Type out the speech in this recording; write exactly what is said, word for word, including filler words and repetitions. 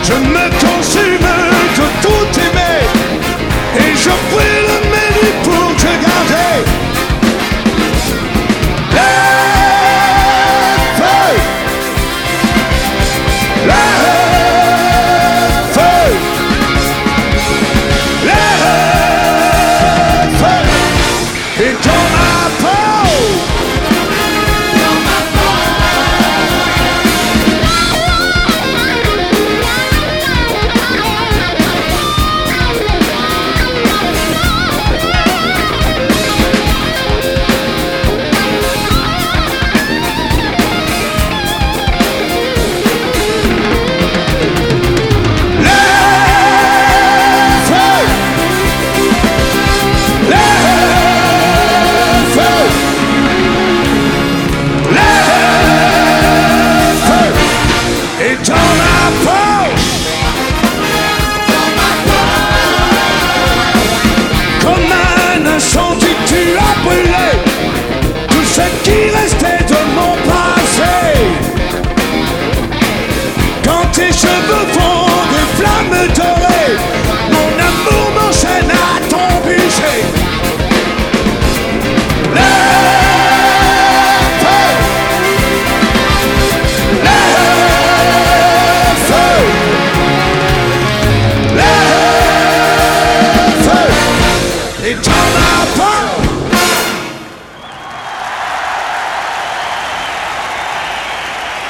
Je me consume de tout aimer et je brûle mes nuits pour te garder. Le feu, le feu, le feu est dans ma peau. Qui restait de mon passé quand tes cheveux